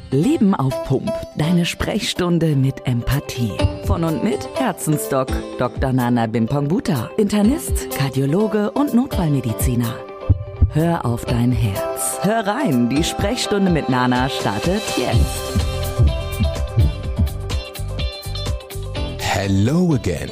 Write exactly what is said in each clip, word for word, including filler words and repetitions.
Leben auf Pump. Deine Sprechstunde mit Empathie. Von und mit Herzensdoc Doktor Nana Bimpong-Buta, Internist, Kardiologe und Notfallmediziner. Hör auf dein Herz. Hör rein, die Sprechstunde mit Nana startet jetzt. Hello again.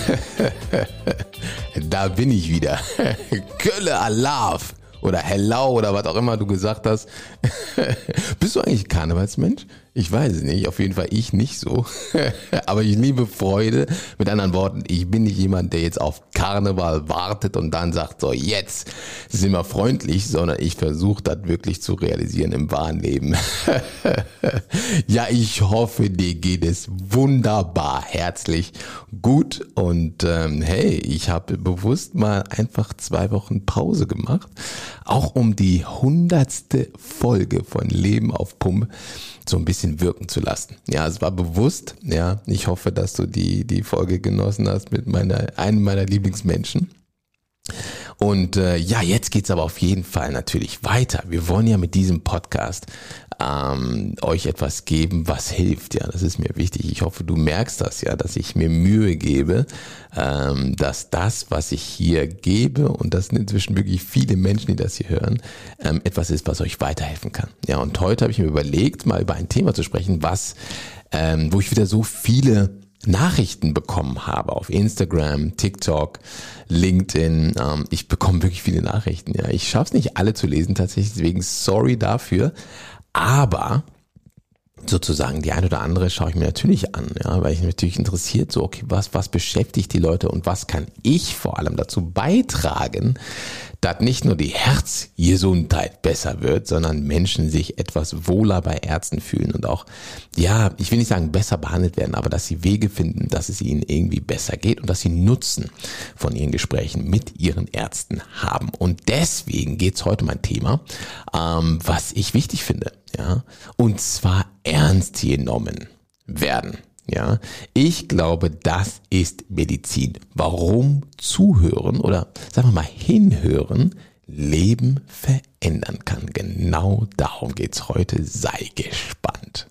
Da bin ich wieder. Kölle Alaf. Oder hello oder was auch immer du gesagt hast. Bist du eigentlich Karnevalsmensch? Ich weiß es nicht, auf jeden Fall ich nicht so. Aber ich liebe Freude. Mit anderen Worten, ich bin nicht jemand, der jetzt auf Karneval wartet und dann sagt, so jetzt sind wir freundlich, sondern ich versuche das wirklich zu realisieren im wahren Leben. Ja, ich hoffe, dir geht es wunderbar, herzlich gut. Und ähm, hey, ich habe bewusst mal einfach zwei Wochen Pause gemacht, auch um die hundertste Folge von Leben auf Pump so ein bisschen wirken zu lassen. Ja, es war bewusst. Ja, ich hoffe, dass du die die Folge genossen hast mit meiner einem meiner Lieblingsmenschen. Und äh, ja, jetzt geht's aber auf jeden Fall natürlich weiter. Wir wollen ja mit diesem Podcast ähm, euch etwas geben, was hilft. Ja, das ist mir wichtig. Ich hoffe, du merkst das ja, dass ich mir Mühe gebe, ähm, dass das, was ich hier gebe, und das sind inzwischen wirklich viele Menschen, die das hier hören, ähm, etwas ist, was euch weiterhelfen kann. Ja, und heute habe ich mir überlegt, mal über ein Thema zu sprechen, was, ähm, wo ich wieder so viele Nachrichten bekommen habe auf Instagram, TikTok, LinkedIn. Ähm, ich bekomme wirklich viele Nachrichten. Ja, ich schaffe es nicht alle zu lesen tatsächlich, deswegen sorry dafür. Aber sozusagen die eine oder andere schaue ich mir natürlich an, ja, weil ich mich natürlich interessiert, so okay, was was beschäftigt die Leute und was kann ich vor allem dazu beitragen, dass nicht nur die Herzgesundheit besser wird, sondern Menschen sich etwas wohler bei Ärzten fühlen und auch, ja, ich will nicht sagen besser behandelt werden, aber dass sie Wege finden, dass es ihnen irgendwie besser geht und dass sie Nutzen von ihren Gesprächen mit ihren Ärzten haben. Und deswegen geht's heute um ein Thema, ähm, was ich wichtig finde, ja, und zwar ernst genommen werden. Ja, ich glaube, das ist Medizin. Warum zuhören oder sagen wir mal hinhören Leben verändern kann. Genau darum geht's heute. Sei gespannt.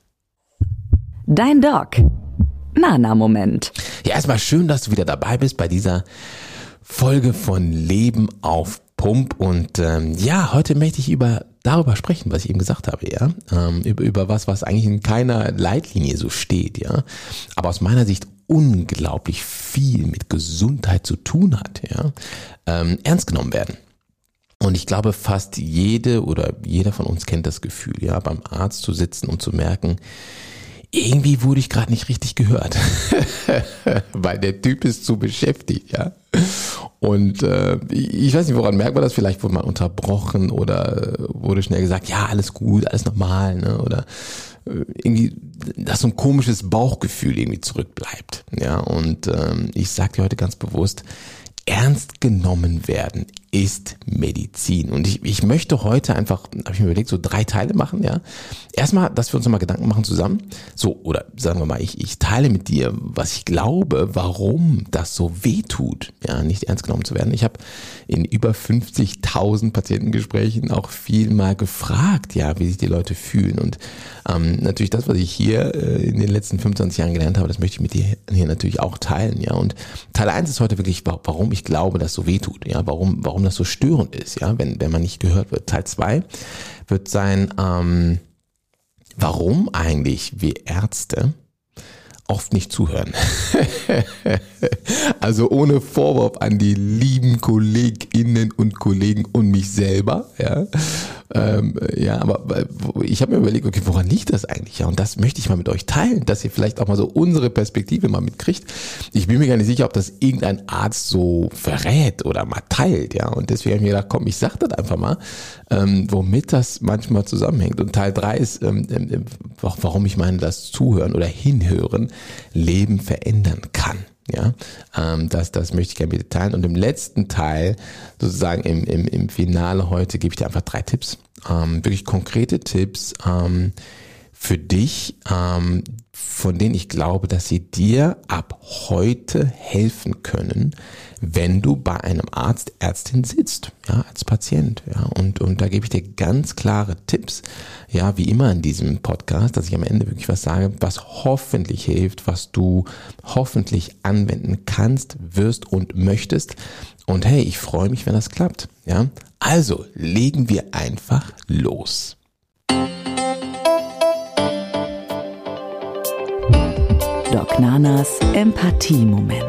Dein Doc. Nana-Moment. Ja, erstmal schön, dass du wieder dabei bist bei dieser Folge von Leben auf Pump. Und ähm, ja, heute möchte ich über darüber sprechen, was ich eben gesagt habe, ja, ähm, über, über was, was eigentlich in keiner Leitlinie so steht, ja, aber aus meiner Sicht unglaublich viel mit Gesundheit zu tun hat, ja, ähm, ernst genommen werden. Und ich glaube, fast jede oder jeder von uns kennt das Gefühl, ja, beim Arzt zu sitzen und zu merken, irgendwie wurde ich gerade nicht richtig gehört, weil der Typ ist zu beschäftigt, ja. Und äh, ich weiß nicht, woran merkt man das? Vielleicht wurde man unterbrochen oder wurde schnell gesagt, ja, alles gut, alles normal, ne? Oder äh, irgendwie, dass so ein komisches Bauchgefühl irgendwie zurückbleibt, ja. Und ähm, ich sage dir heute ganz bewusst, ernst genommen werden ist Medizin. Und ich, ich möchte heute einfach, habe ich mir überlegt, so drei Teile machen, ja. Erstmal, dass wir uns nochmal Gedanken machen zusammen. So, oder sagen wir mal, ich, ich teile mit dir, was ich glaube, warum das so weh tut, ja, nicht ernst genommen zu werden. Ich habe in über fünfzigtausend Patientengesprächen auch viel mal gefragt, ja, wie sich die Leute fühlen. Und ähm, natürlich das, was ich hier äh, in den letzten fünfundzwanzig Jahren gelernt habe, das möchte ich mit dir hier natürlich auch teilen, ja. Und Teil eins ist heute wirklich, warum ich glaube, dass so weh tut, ja, warum, warum das so störend ist, ja, wenn, wenn man nicht gehört wird. Teil zwei wird sein, ähm, warum eigentlich wir Ärzte oft nicht zuhören. Also ohne Vorwurf an die lieben KollegInnen und Kollegen und mich selber, ja. Ähm, ja, aber ich habe mir überlegt, okay, woran liegt das eigentlich? Ja, und das möchte ich mal mit euch teilen, dass ihr vielleicht auch mal so unsere Perspektive mal mitkriegt. Ich bin mir gar nicht sicher, ob das irgendein Arzt so verrät oder mal teilt, ja. Und deswegen habe ich mir gedacht, komm, ich sag das einfach mal, ähm, womit das manchmal zusammenhängt. Und Teil drei ist, ähm, ähm, warum ich meine, das Zuhören oder Hinhören Leben verändern kann. Ja, ähm, das, das möchte ich gerne mit dir teilen. Und im letzten Teil, sozusagen im, im, im Finale heute, gebe ich dir einfach drei Tipps, ähm, wirklich konkrete Tipps, ähm, für dich, ähm, von denen ich glaube, dass sie dir ab heute helfen können, wenn du bei einem Arzt, Ärztin sitzt, ja, als Patient, ja, und, und da gebe ich dir ganz klare Tipps, ja, wie immer in diesem Podcast, dass ich am Ende wirklich was sage, was hoffentlich hilft, was du hoffentlich anwenden kannst, wirst und möchtest. Und hey, ich freue mich, wenn das klappt, ja. Also, legen wir einfach los. Doc Nanas Empathie-Moment.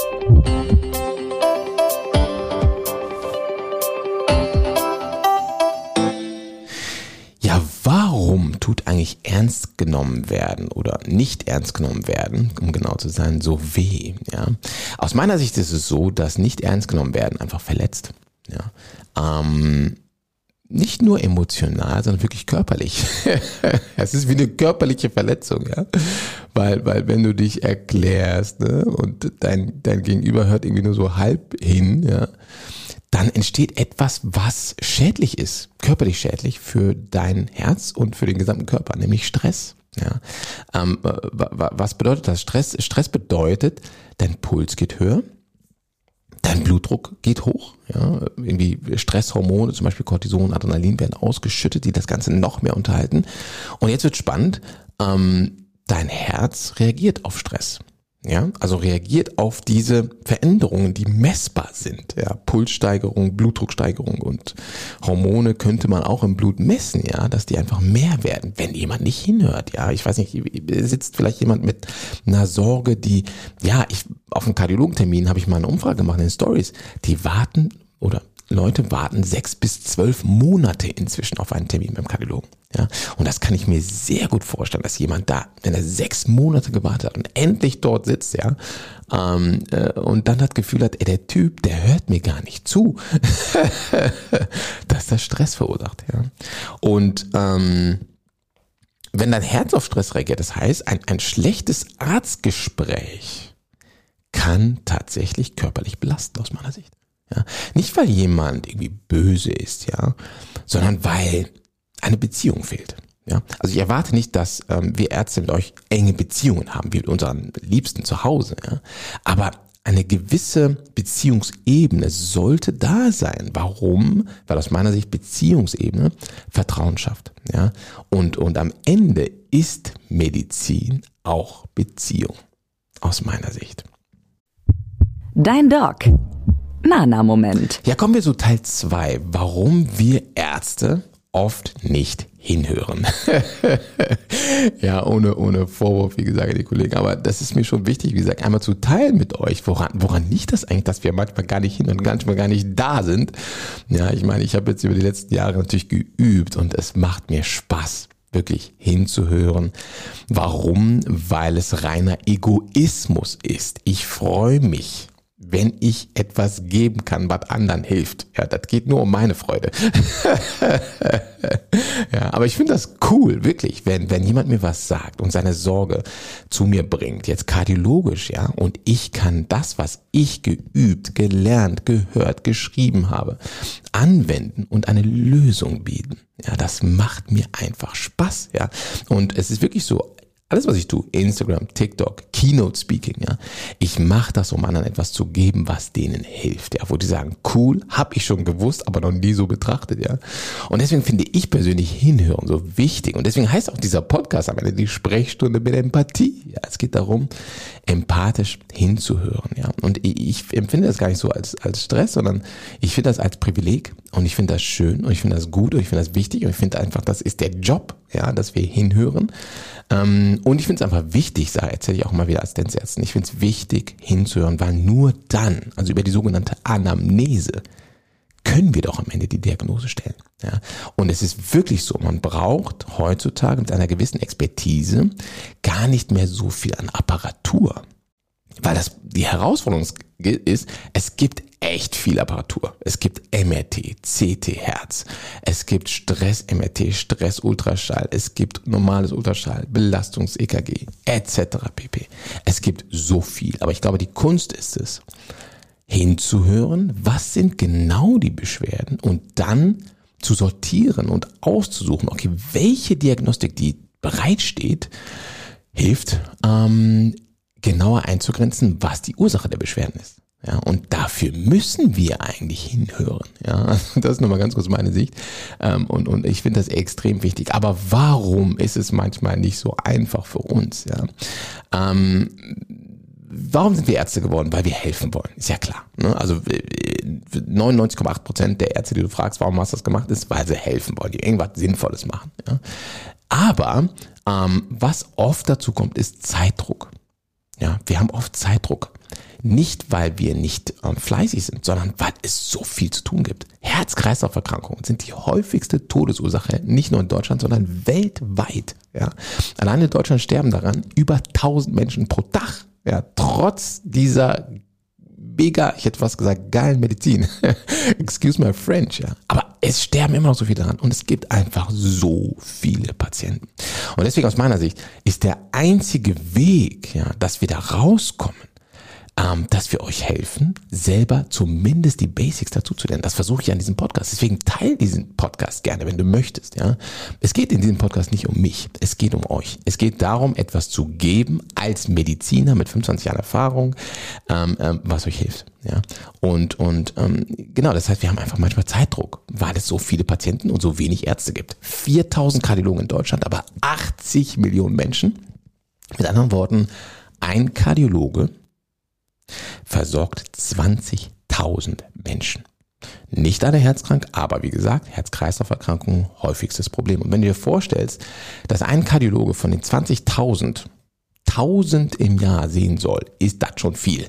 Ja, warum tut eigentlich ernst genommen werden oder nicht ernst genommen werden, um genau zu sein, so weh? Ja? Aus meiner Sicht ist es so, dass nicht ernst genommen werden einfach verletzt. Ja? Ähm, nicht nur emotional, sondern wirklich körperlich. Es ist wie eine körperliche Verletzung, ja, weil weil wenn du dich erklärst, ne, und dein dein Gegenüber hört irgendwie nur so halb hin, ja, dann entsteht etwas, was schädlich ist, körperlich schädlich für dein Herz und für den gesamten Körper, nämlich Stress. Ja, ähm, was bedeutet das? Stress Stress bedeutet, dein Puls geht höher. Dein Blutdruck geht hoch, ja, irgendwie Stresshormone, zum Beispiel Cortison, Adrenalin werden ausgeschüttet, die das Ganze noch mehr unterhalten. Und jetzt wird spannend, ähm, dein Herz reagiert auf Stress, ja, also reagiert auf diese Veränderungen, die messbar sind, ja, Pulssteigerung, Blutdrucksteigerung und Hormone könnte man auch im Blut messen, ja, dass die einfach mehr werden, wenn jemand nicht hinhört, ja, ich weiß nicht, sitzt vielleicht jemand mit einer Sorge, die, ja, ich, auf einem Kardiologentermin habe ich mal eine Umfrage gemacht in den Stories, die warten oder Leute warten sechs bis zwölf Monate inzwischen auf einen Termin beim Kardiologen. Ja, und das kann ich mir sehr gut vorstellen, dass jemand da, wenn er sechs Monate gewartet hat und endlich dort sitzt, ja, ähm, äh, und dann das Gefühl hat, ey, der Typ, der hört mir gar nicht zu, dass das Stress verursacht, ja. Und ähm, wenn dein Herz auf Stress reagiert, das heißt, ein, ein schlechtes Arztgespräch kann tatsächlich körperlich belasten, aus meiner Sicht. Ja, nicht weil jemand irgendwie böse ist, ja, sondern weil eine Beziehung fehlt. Ja, also ich erwarte nicht, dass ähm, wir Ärzte mit euch enge Beziehungen haben, wie mit unseren Liebsten zu Hause. Ja, aber eine gewisse Beziehungsebene sollte da sein. Warum? Weil aus meiner Sicht Beziehungsebene Vertrauen schafft. Ja, und und am Ende ist Medizin auch Beziehung. Aus meiner Sicht. Dein Doc. Nana-Moment. Ja, kommen wir zu Teil zwei. Warum wir Ärzte oft nicht hinhören. Ja, ohne, ohne Vorwurf, wie gesagt, die Kollegen. Aber das ist mir schon wichtig, wie gesagt, einmal zu teilen mit euch. Woran, woran liegt das eigentlich, dass wir manchmal gar nicht hin und manchmal gar nicht da sind? Ja, ich meine, ich habe jetzt über die letzten Jahre natürlich geübt und es macht mir Spaß, wirklich hinzuhören. Warum? Weil es reiner Egoismus ist. Ich freue mich, wenn ich etwas geben kann, was anderen hilft. Ja, das geht nur um meine Freude. Ja, aber ich finde das cool, wirklich, wenn, wenn jemand mir was sagt und seine Sorge zu mir bringt, jetzt kardiologisch, ja, und ich kann das, was ich geübt, gelernt, gehört, geschrieben habe, anwenden und eine Lösung bieten. Ja, das macht mir einfach Spaß, ja. Und es ist wirklich so, alles, was ich tue, Instagram, TikTok, Keynote Speaking, ja, ich mache das, um anderen etwas zu geben, was denen hilft, ja, wo die sagen, cool, habe ich schon gewusst, aber noch nie so betrachtet, ja. Und deswegen finde ich persönlich Hinhören so wichtig und deswegen heißt auch dieser Podcast am Ende die Sprechstunde mit Empathie. Ja, es geht darum, empathisch hinzuhören, ja. Und ich, ich empfinde das gar nicht so als als Stress, sondern ich finde das als Privileg und ich finde das schön und ich finde das gut und ich finde das wichtig und ich finde einfach, das ist der Job, ja, dass wir hinhören. Und ich finde es einfach wichtig, sage erzähle ich auch mal wieder als Assistenzärztin, ich finde es wichtig hinzuhören, weil nur dann, also über die sogenannte Anamnese, können wir doch am Ende die Diagnose stellen. Ja? Und es ist wirklich so, man braucht heutzutage mit einer gewissen Expertise gar nicht mehr so viel an Apparatur. Weil das die Herausforderung ist, es gibt echt viel Apparatur. Es gibt M R T, C T, Herz, es gibt Stress-M R T, Stress-Ultraschall, es gibt normales Ultraschall, Belastungs-E K G, et cetera pp. Es gibt so viel, aber ich glaube, die Kunst ist es, hinzuhören, was sind genau die Beschwerden und dann zu sortieren und auszusuchen, okay, welche Diagnostik, die bereitsteht, hilft, ähm, genauer einzugrenzen, was die Ursache der Beschwerden ist. Ja, und dafür müssen wir eigentlich hinhören. Ja, das ist nochmal ganz kurz meine Sicht. Ähm, und, und ich finde das extrem wichtig. Aber warum ist es manchmal nicht so einfach für uns? Ja, ähm, warum sind wir Ärzte geworden? Weil wir helfen wollen. Ist ja klar. Ne? Also neunundneunzig Komma acht Prozent der Ärzte, die du fragst, warum hast du das gemacht, ist, weil sie helfen wollen, die irgendwas Sinnvolles machen. Ja? Aber ähm, was oft dazu kommt, ist Zeitdruck. Ja, wir haben oft Zeitdruck. Nicht, weil wir nicht ähm, fleißig sind, sondern weil es so viel zu tun gibt. Herz-Kreislauf-Erkrankungen sind die häufigste Todesursache, nicht nur in Deutschland, sondern weltweit. Ja. Allein in Deutschland sterben daran über tausend Menschen pro Tag. Ja, trotz dieser mega, ich hätte fast gesagt, geilen Medizin. Excuse my French, ja. Aber es sterben immer noch so viele daran und es gibt einfach so viele Patienten. Und deswegen aus meiner Sicht ist der einzige Weg, ja, dass wir da rauskommen, ähm, dass wir euch helfen, selber zumindest die Basics dazu zu lernen. Das versuche ich an diesem Podcast. Deswegen teile diesen Podcast gerne, wenn du möchtest. Ja, es geht in diesem Podcast nicht um mich. Es geht um euch. Es geht darum, etwas zu geben als Mediziner mit fünfundzwanzig Jahren Erfahrung, ähm, ähm, was euch hilft. Ja, und und ähm, genau, das heißt, wir haben einfach manchmal Zeitdruck, weil es so viele Patienten und so wenig Ärzte gibt. viertausend Kardiologen in Deutschland, aber achtzig Millionen Menschen. Mit anderen Worten, ein Kardiologe versorgt zwanzigtausend Menschen. Nicht alle herzkrank, aber wie gesagt, Herz-Kreislauf-Erkrankungen häufigstes Problem. Und wenn du dir vorstellst, dass ein Kardiologe von den zwanzigtausend tausend im Jahr sehen soll, ist das schon viel.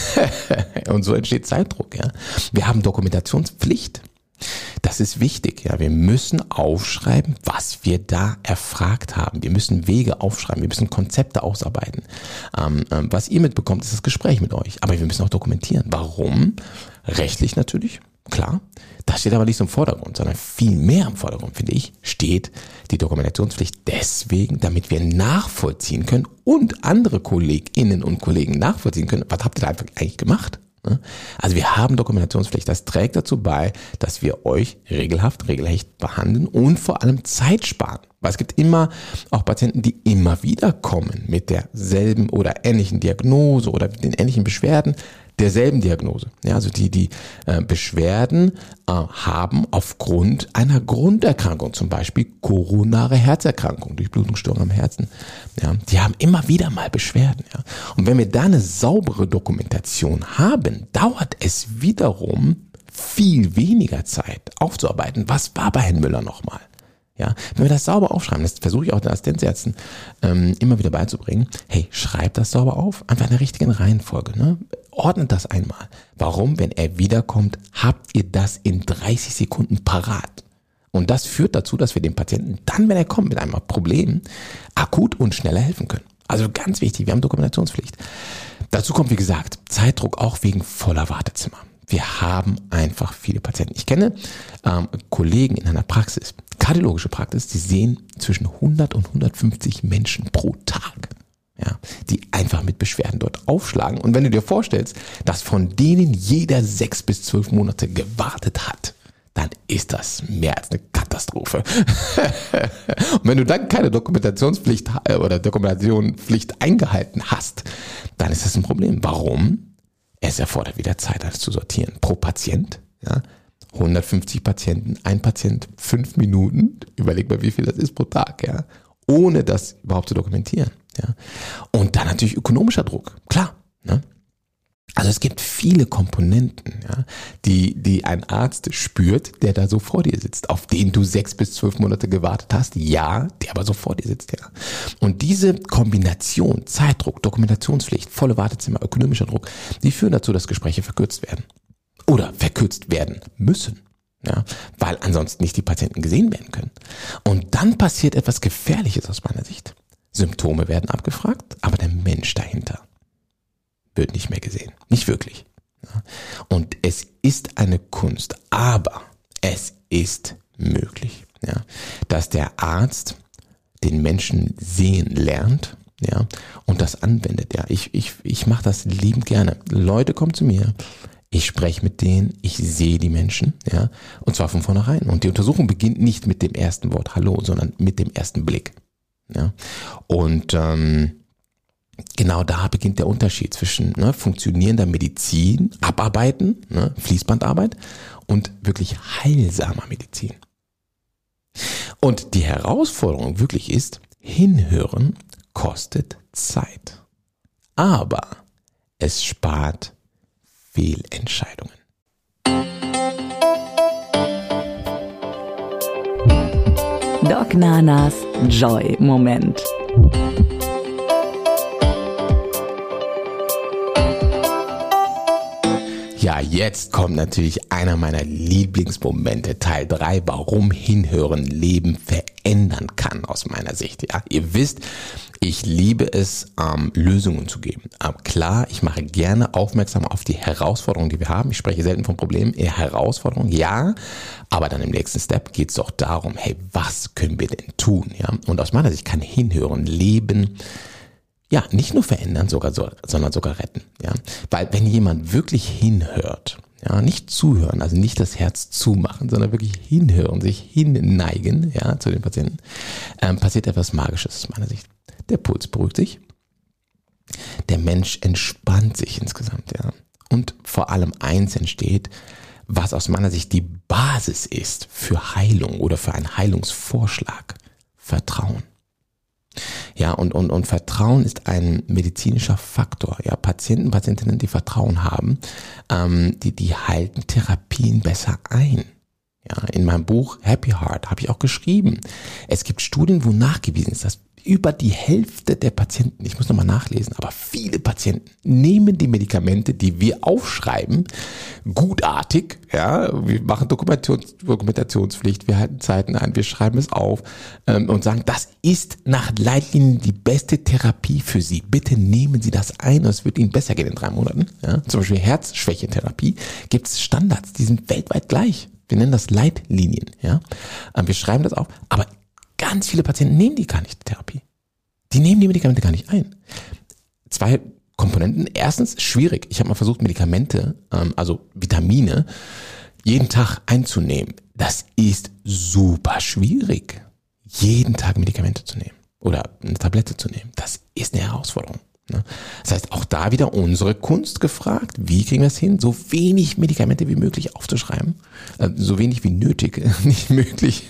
Und so entsteht Zeitdruck. Ja. Wir haben Dokumentationspflicht. Das ist wichtig. Ja. Wir müssen aufschreiben, was wir da erfragt haben. Wir müssen Wege aufschreiben. Wir müssen Konzepte ausarbeiten. Ähm, ähm, was ihr mitbekommt, ist das Gespräch mit euch. Aber wir müssen auch dokumentieren. Warum? Rechtlich natürlich, klar. Das steht aber nicht so im Vordergrund, sondern viel mehr im Vordergrund, finde ich, steht die Dokumentationspflicht deswegen, damit wir nachvollziehen können und andere Kolleginnen und Kollegen nachvollziehen können, was habt ihr da einfach eigentlich gemacht? Also wir haben Dokumentationspflicht. Das trägt dazu bei, dass wir euch regelhaft, regelrecht behandeln und vor allem Zeit sparen. Weil es gibt immer auch Patienten, die immer wieder kommen mit derselben oder ähnlichen Diagnose oder den ähnlichen Beschwerden derselben Diagnose. Ja, also die, die äh, Beschwerden äh, haben aufgrund einer Grunderkrankung, zum Beispiel koronare Herzerkrankung, Durchblutungsstörung am Herzen. Ja, die haben immer wieder mal Beschwerden. Ja. Und wenn wir da eine saubere Dokumentation haben, dauert es wiederum viel weniger Zeit aufzuarbeiten. Was war bei Herrn Müller nochmal? Ja, wenn wir das sauber aufschreiben, das versuche ich auch den Assistenzärzten ähm, immer wieder beizubringen. Hey, schreibt das sauber auf, einfach in der richtigen Reihenfolge. Ne? Ordnet das einmal. Warum? Wenn er wiederkommt, habt ihr das in dreißig Sekunden parat. Und das führt dazu, dass wir dem Patienten dann, wenn er kommt mit einem Problem, akut und schneller helfen können. Also ganz wichtig, wir haben Dokumentationspflicht. Dazu kommt, wie gesagt, Zeitdruck auch wegen voller Wartezimmer. Wir haben einfach viele Patienten. Ich kenne ähm, Kollegen in einer Praxis, kardiologische Praxis, die sehen zwischen hundert und hundertfünfzig Menschen pro Tag, ja, die einfach mit Beschwerden dort aufschlagen. Und wenn du dir vorstellst, dass von denen jeder sechs bis zwölf Monate gewartet hat, dann ist das mehr als eine Katastrophe. Und wenn du dann keine Dokumentationspflicht oder Dokumentationspflicht eingehalten hast, dann ist das ein Problem. Warum? Es erfordert wieder Zeit, alles zu sortieren. Pro Patient, ja, hundertfünfzig Patienten, ein Patient, fünf Minuten. Überleg mal, wie viel das ist pro Tag, ja, ohne das überhaupt zu dokumentieren, ja. Und dann natürlich ökonomischer Druck, klar, ne? Also es gibt viele Komponenten, ja, die, die ein Arzt spürt, der da so vor dir sitzt, auf den du sechs bis zwölf Monate gewartet hast, ja, der aber so vor dir sitzt, ja. Und diese Kombination, Zeitdruck, Dokumentationspflicht, volle Wartezimmer, ökonomischer Druck, die führen dazu, dass Gespräche verkürzt werden. Oder verkürzt werden müssen, ja, weil ansonsten nicht die Patienten gesehen werden können. Und dann passiert etwas Gefährliches aus meiner Sicht. Symptome werden abgefragt, aber der Mensch dahinter wird nicht mehr gesehen. Nicht wirklich. Und es ist eine Kunst, aber es ist möglich, ja, dass der Arzt den Menschen sehen lernt, ja, und das anwendet. Ja, ich ich ich mache das liebend gerne. Leute kommen zu mir, ich spreche mit denen, ich sehe die Menschen, ja, und zwar von vornherein. Und die Untersuchung beginnt nicht mit dem ersten Wort Hallo, sondern mit dem ersten Blick. Ja? Und ähm, genau da beginnt der Unterschied zwischen ne, funktionierender Medizin, Abarbeiten, ne, Fließbandarbeit und wirklich heilsamer Medizin. Und die Herausforderung wirklich ist, hinhören kostet Zeit. Aber es spart Fehlentscheidungen. Doc Nanas Joy-Moment. Ja, jetzt kommt natürlich einer meiner Lieblingsmomente, Teil drei, warum Hinhören Leben verändern kann aus meiner Sicht. Ja, ihr wisst, ich liebe es, ähm, Lösungen zu geben. Aber klar, ich mache gerne aufmerksam auf die Herausforderungen, die wir haben. Ich spreche selten von Problemen, eher Herausforderungen, ja. Aber dann im nächsten Step geht es doch darum, hey, was können wir denn tun? Ja, und aus meiner Sicht kann Hinhören Leben ja, nicht nur verändern, sogar, sondern sogar retten, ja. Weil wenn jemand wirklich hinhört, ja, nicht zuhören, also nicht das Herz zumachen, sondern wirklich hinhören, sich hinneigen, ja, zu den Patienten, ähm, passiert etwas Magisches aus meiner Sicht. Der Puls beruhigt sich, der Mensch entspannt sich insgesamt, ja. Und vor allem eins entsteht, was aus meiner Sicht die Basis ist für Heilung oder für einen Heilungsvorschlag: Vertrauen. Ja, und, und, und Vertrauen ist ein medizinischer Faktor. Ja, Patienten, Patientinnen, die Vertrauen haben, ähm, die, die halten Therapien besser ein. Ja, in meinem Buch Happy Heart habe ich auch geschrieben, es gibt Studien, wo nachgewiesen ist, dass über die Hälfte der Patienten, ich muss nochmal nachlesen, aber viele Patienten nehmen die Medikamente, die wir aufschreiben, gutartig, ja, wir machen Dokumentations, Dokumentationspflicht, wir halten Zeiten ein, wir schreiben es auf ähm, und sagen, das ist nach Leitlinien die beste Therapie für Sie. Bitte nehmen Sie das ein und es wird Ihnen besser gehen in drei Monaten. Ja. Zum Beispiel Herzschwächetherapie gibt es Standards, die sind weltweit gleich. Wir nennen das Leitlinien, ja. Ähm, wir schreiben das auf, aber ganz viele Patienten nehmen die gar nicht, die Therapie. Die nehmen die Medikamente gar nicht ein. Zwei Komponenten. Erstens, schwierig. Ich habe mal versucht, Medikamente, ähm, also Vitamine, jeden Tag einzunehmen. Das ist super schwierig, jeden Tag Medikamente zu nehmen oder eine Tablette zu nehmen. Das ist eine Herausforderung. Ne? Das heißt, auch da wieder unsere Kunst gefragt. Wie kriegen wir es hin, so wenig Medikamente wie möglich aufzuschreiben? Äh, so wenig wie nötig, nicht möglich,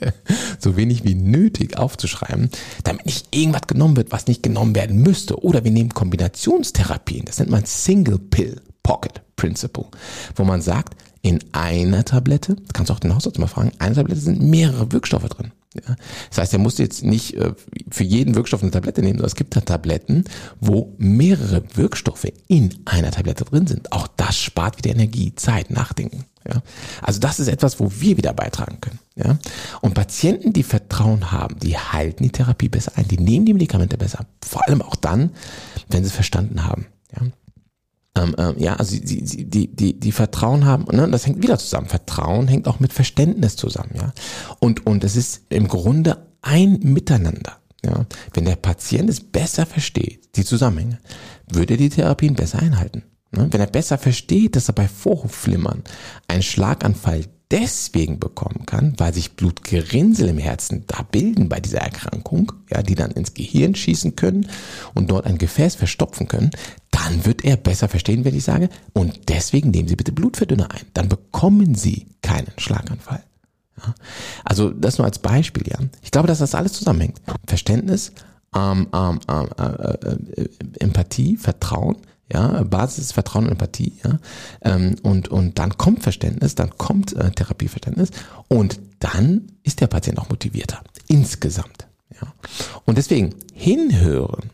so wenig wie nötig aufzuschreiben, damit nicht irgendwas genommen wird, was nicht genommen werden müsste. Oder wir nehmen Kombinationstherapien. Das nennt man Single Pill Pocket Principle, wo man sagt, in einer Tablette, kannst du auch den Hausarzt mal fragen, eine Tablette sind mehrere Wirkstoffe drin. Ja. Das heißt, er muss jetzt nicht äh, für jeden Wirkstoff eine Tablette nehmen, sondern es gibt da Tabletten, wo mehrere Wirkstoffe in einer Tablette drin sind. Auch das spart wieder Energie, Zeit, Nachdenken. Ja. Also das ist etwas, wo wir wieder beitragen können. Ja. Und Patienten, die Vertrauen haben, die halten die Therapie besser ein, die nehmen die Medikamente besser. Vor allem auch dann, wenn sie es verstanden haben. Ja. Ähm, ähm, ja, also die, die, die, die, die Vertrauen haben, ne, das hängt wieder zusammen. Vertrauen hängt auch mit Verständnis zusammen, ja. Und, und es ist im Grunde ein Miteinander, ja. Wenn der Patient es besser versteht, die Zusammenhänge, würde er die Therapien besser einhalten. Ne? Wenn er besser versteht, dass er bei Vorhofflimmern einen Schlaganfall deswegen bekommen kann, weil sich Blutgerinnsel im Herzen da bilden bei dieser Erkrankung, ja, die dann ins Gehirn schießen können und dort ein Gefäß verstopfen können, dann wird er besser verstehen, wenn ich sage, und deswegen nehmen Sie bitte Blutverdünner ein. Dann bekommen Sie keinen Schlaganfall. Ja. Also das nur als Beispiel, ja. Ich glaube, dass das alles zusammenhängt. Verständnis, ähm, ähm, äh, äh, äh, Empathie, Vertrauen, ja, Basis Vertrauen und Empathie, ja, ähm, und und dann kommt Verständnis, dann kommt äh, Therapieverständnis und dann ist der Patient auch motivierter insgesamt, ja. Und deswegen hinhören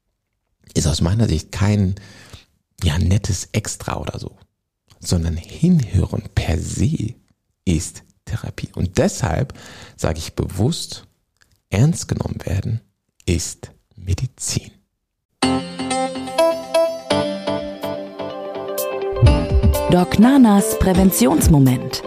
ist aus meiner Sicht kein ja nettes Extra oder so, sondern hinhören per se ist Therapie. Und deshalb sage ich bewusst, ernst genommen werden ist Medizin. Doc Nanas Präventionsmoment.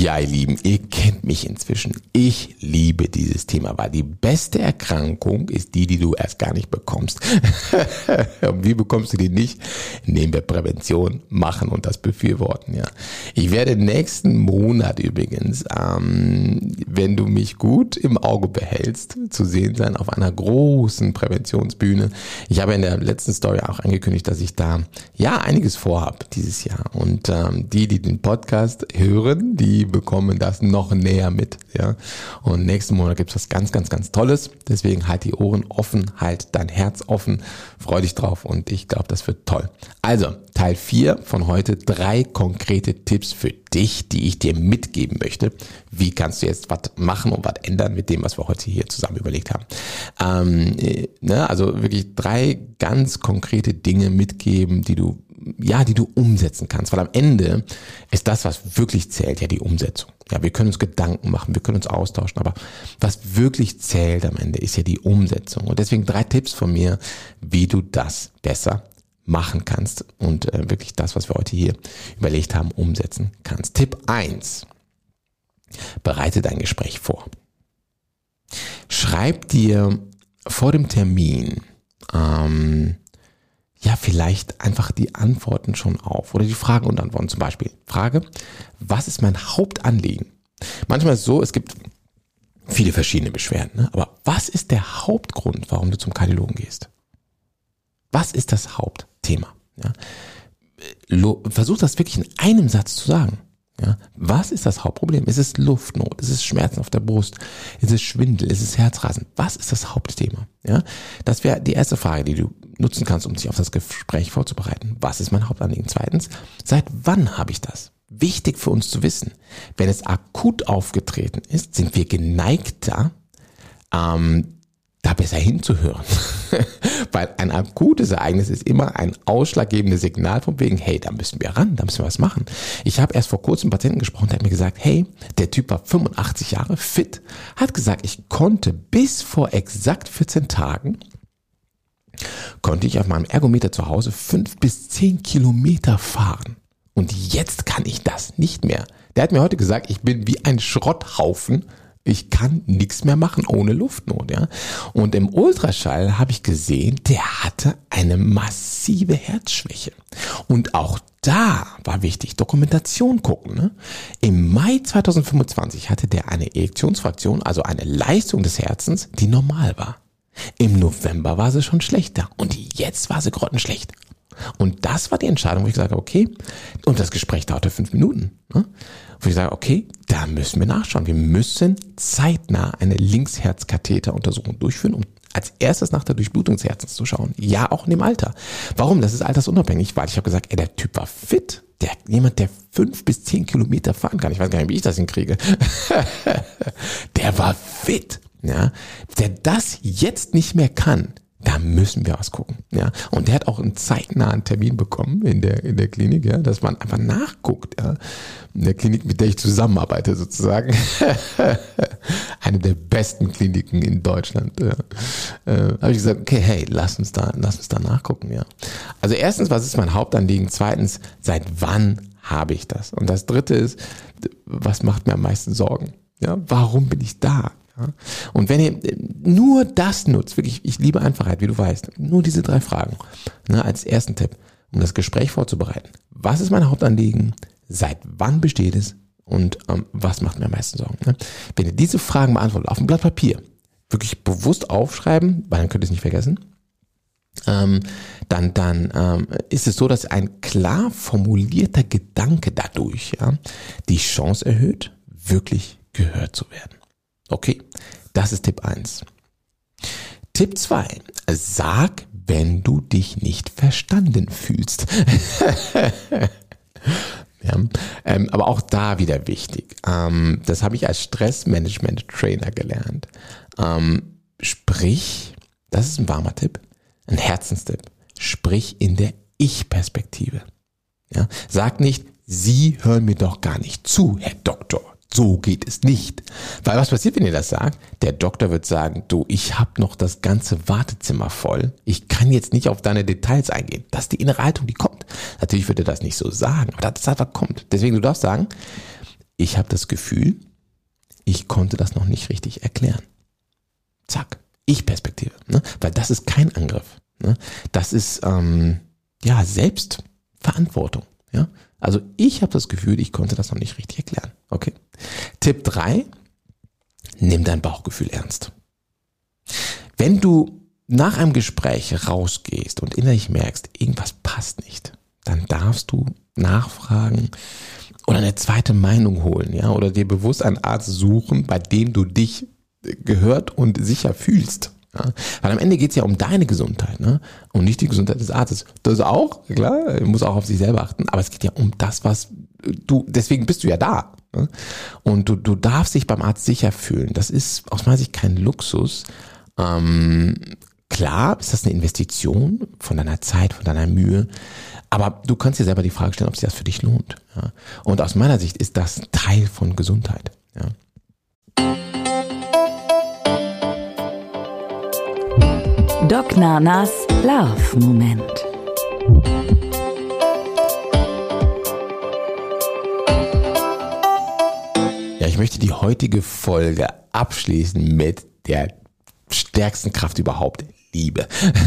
Ja, ihr Lieben, ihr kennt mich inzwischen. Ich liebe dieses Thema, weil die beste Erkrankung ist die, die du erst gar nicht bekommst. Und wie bekommst du die nicht? Indem wir Prävention machen und das befürworten. Ja. Ich werde nächsten Monat übrigens, ähm, wenn du mich gut im Auge behältst, zu sehen sein auf einer großen Präventionsbühne. Ich habe in der letzten Story auch angekündigt, dass ich da ja einiges vorhabe dieses Jahr. Und ähm, die, die den Podcast hören, die bekommen das noch näher mit. Ja. Und nächsten Monat gibt es was ganz, ganz, ganz Tolles. Deswegen halt die Ohren offen, halt dein Herz offen. Freu dich drauf und ich glaube, das wird toll. Also, Teil vier von heute, drei konkrete Tipps für dich, die ich dir mitgeben möchte. Wie kannst du jetzt was machen und was ändern mit dem, was wir heute hier zusammen überlegt haben. Ähm, ne, also wirklich drei ganz konkrete Dinge mitgeben, die du ja, die du umsetzen kannst, weil am Ende ist das, was wirklich zählt, ja die Umsetzung. Ja, wir können uns Gedanken machen, wir können uns austauschen, aber was wirklich zählt am Ende ist ja die Umsetzung. Und deswegen drei Tipps von mir, wie du das besser machen kannst und äh, wirklich das, was wir heute hier überlegt haben, umsetzen kannst. Tipp eins. Bereite dein Gespräch vor. Schreib dir vor dem Termin ähm, ja, vielleicht einfach die Antworten schon auf oder die Fragen und Antworten. Zum Beispiel Frage, was ist mein Hauptanliegen? Manchmal ist es so, es gibt viele verschiedene Beschwerden, ne? Aber was ist der Hauptgrund, warum du zum Kardiologen gehst? Was ist das Hauptthema? Ja? Versuch das wirklich in einem Satz zu sagen. Ja, was ist das Hauptproblem? Ist es Luftnot? Ist es Schmerzen auf der Brust? Ist es Schwindel? Ist es Herzrasen? Was ist das Hauptthema? Ja, das wäre die erste Frage, die du nutzen kannst, um dich auf das Gespräch vorzubereiten. Was ist mein Hauptanliegen? Zweitens, seit wann habe ich das? Wichtig für uns zu wissen. Wenn es akut aufgetreten ist, sind wir geneigter, ähm, da besser hinzuhören. Weil ein akutes Ereignis ist immer ein ausschlaggebendes Signal von wegen, hey, da müssen wir ran, da müssen wir was machen. Ich habe erst vor kurzem einen Patienten gesprochen, der hat mir gesagt, hey, der Typ war fünfundachtzig Jahre, fit, hat gesagt, ich konnte bis vor exakt vierzehn Tagen, konnte ich auf meinem Ergometer zu Hause fünf bis zehn Kilometer fahren. Und jetzt kann ich das nicht mehr. Der hat mir heute gesagt, ich bin wie ein Schrotthaufen. Ich kann nichts mehr machen ohne Luftnot, ja. Und im Ultraschall habe ich gesehen, der hatte eine massive Herzschwäche. Und auch da war wichtig, Dokumentation gucken, ne? Im Mai zweitausendfünfundzwanzig hatte der eine Ejektionsfraktion, also eine Leistung des Herzens, die normal war. Im November war sie schon schlechter und jetzt war sie grottenschlecht. Und das war die Entscheidung, wo ich gesagt habe, okay, und das Gespräch dauerte fünf Minuten, ne? Wo ich sage, okay, da müssen wir nachschauen. Wir müssen zeitnah eine Linksherzkatheteruntersuchung durchführen, um als erstes nach der Durchblutung des Herzens zu schauen. Ja, auch in dem Alter. Warum? Das ist altersunabhängig, weil ich habe gesagt, ey, der Typ war fit. Der, jemand, der fünf bis zehn Kilometer fahren kann. Ich weiß gar nicht, wie ich das hinkriege. Der war fit. Ja, der das jetzt nicht mehr kann. Da müssen wir was gucken, ja. Und der hat auch einen zeitnahen Termin bekommen in der in der Klinik, ja, dass man einfach nachguckt, ja. In der Klinik, mit der ich zusammenarbeite, sozusagen. Eine der besten Kliniken in Deutschland. Ja. Äh, habe ich gesagt, okay, hey, lass uns da, lass uns da nachgucken, ja. Also erstens, was ist mein Hauptanliegen? Zweitens, seit wann habe ich das? Und das Dritte ist, was macht mir am meisten Sorgen? Ja, warum bin ich da? Und wenn ihr nur das nutzt, wirklich, ich liebe Einfachheit, wie du weißt, nur diese drei Fragen, ne, als ersten Tipp, um das Gespräch vorzubereiten. Was ist mein Hauptanliegen? Seit wann besteht es? Und ähm, was macht mir am meisten Sorgen? Ne? Wenn ihr diese Fragen beantwortet, auf ein Blatt Papier, wirklich bewusst aufschreiben, weil dann könnt ihr es nicht vergessen, ähm, dann, dann ähm, ist es so, dass ein klar formulierter Gedanke dadurch, ja, die Chance erhöht, wirklich gehört zu werden. Okay, das ist Tipp eins. Tipp zwei. Sag, wenn du dich nicht verstanden fühlst. Ja, ähm, aber auch da wieder wichtig. Ähm, das habe ich als Stressmanagement-Trainer gelernt. Ähm, sprich, das ist ein warmer Tipp, ein Herzenstipp. Sprich in der Ich-Perspektive. Ja, sag nicht, Sie hören mir doch gar nicht zu, Herr Doktor. So geht es nicht. Weil was passiert, wenn ihr das sagt? Der Doktor wird sagen, du, ich habe noch das ganze Wartezimmer voll. Ich kann jetzt nicht auf deine Details eingehen. Das ist die innere Haltung, die kommt. Natürlich wird er das nicht so sagen, aber das ist einfach kommt. Deswegen, du darfst sagen, ich habe das Gefühl, ich konnte das noch nicht richtig erklären. Zack, Ich-Perspektive, ne? Weil das ist kein Angriff. Ne? Das ist ähm, ja Selbstverantwortung. Ja? Also ich habe das Gefühl, ich konnte das noch nicht richtig erklären. Okay. Tipp drei, nimm dein Bauchgefühl ernst. Wenn du nach einem Gespräch rausgehst und innerlich merkst, irgendwas passt nicht, dann darfst du nachfragen oder eine zweite Meinung holen, ja, oder dir bewusst einen Arzt suchen, bei dem du dich gehört und sicher fühlst. Ja? Weil am Ende geht es ja um deine Gesundheit, ne? Und nicht die Gesundheit des Arztes. Das ist auch, klar, er muss auch auf sich selber achten, aber es geht ja um das, was du, deswegen bist du ja da. Ne? Und du, du darfst dich beim Arzt sicher fühlen. Das ist aus meiner Sicht kein Luxus. Ähm, klar ist das eine Investition von deiner Zeit, von deiner Mühe, aber du kannst dir selber die Frage stellen, ob sich das für dich lohnt. Ja? Und aus meiner Sicht ist das Teil von Gesundheit. Ja? Doc Nanas Love-Moment. Ja, ich möchte die heutige Folge abschließen mit der stärksten Kraft überhaupt, Liebe.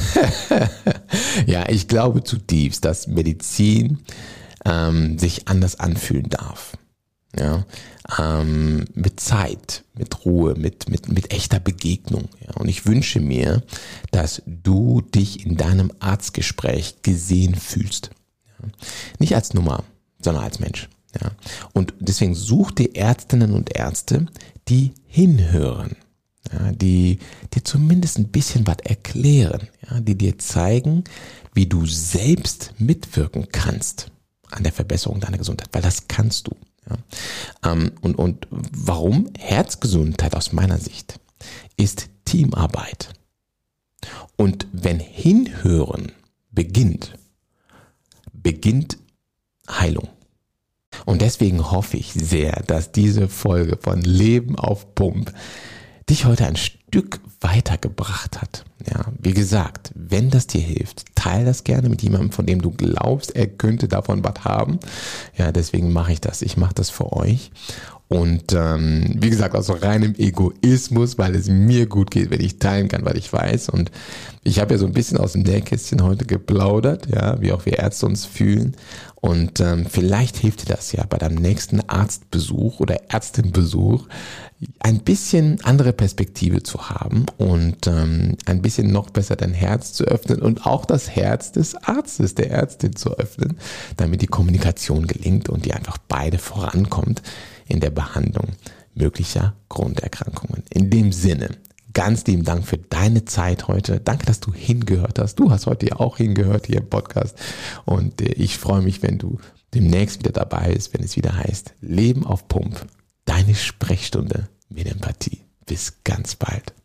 Ja, ich glaube zutiefst, dass Medizin ähm, sich anders anfühlen darf. Ja, ähm, mit Zeit, mit Ruhe, mit, mit, mit echter Begegnung. Ja. Und ich wünsche mir, dass du dich in deinem Arztgespräch gesehen fühlst. Ja. Nicht als Nummer, sondern als Mensch. Ja. Und deswegen such dir Ärztinnen und Ärzte, die hinhören. Ja, die dir zumindest ein bisschen was erklären, ja, die dir zeigen, wie du selbst mitwirken kannst an der Verbesserung deiner Gesundheit, weil das kannst du. Ja. Ähm, und, und warum? Herzgesundheit aus meiner Sicht ist Teamarbeit. Und wenn Hinhören beginnt, beginnt Heilung. Und deswegen hoffe ich sehr, dass diese Folge von Leben auf Pump dich heute ein Stück weitergebracht hat. Ja, wie gesagt, wenn das dir hilft, teile das gerne mit jemandem, von dem du glaubst, er könnte davon was haben. Ja, deswegen mache ich das. Ich mache das für euch. Und ähm, wie gesagt, aus reinem Egoismus, weil es mir gut geht, wenn ich teilen kann, was ich weiß. Und ich habe ja so ein bisschen aus dem Nähkästchen heute geplaudert, ja, wie auch wir Ärzte uns fühlen. Und ähm, vielleicht hilft dir das ja bei deinem nächsten Arztbesuch oder Ärztinbesuch, ein bisschen andere Perspektive zu haben und ähm, ein bisschen noch besser dein Herz zu öffnen und auch das Herz des Arztes, der Ärztin zu öffnen, damit die Kommunikation gelingt und die einfach beide vorankommt in der Behandlung möglicher Grunderkrankungen. In dem Sinne, ganz lieben Dank für deine Zeit heute. Danke, dass du hingehört hast. Du hast heute ja auch hingehört hier im Podcast. Und äh, ich freue mich, wenn du demnächst wieder dabei bist, wenn es wieder heißt Leben auf Pump. Deine Sprechstunde mit Empathie. Bis ganz bald.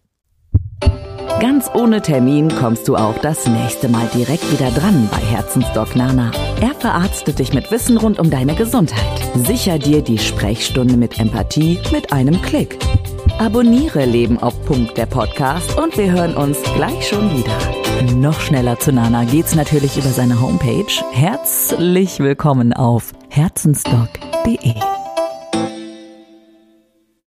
Ganz ohne Termin kommst du auch das nächste Mal direkt wieder dran bei Herzensdoc Nana. Er verarztet dich mit Wissen rund um deine Gesundheit. Sicher dir die Sprechstunde mit Empathie mit einem Klick. Abonniere Leben auf Pump, der Podcast, und wir hören uns gleich schon wieder. Noch schneller zu Nana geht's natürlich über seine Homepage. Herzlich willkommen auf herzensdoc punkt de.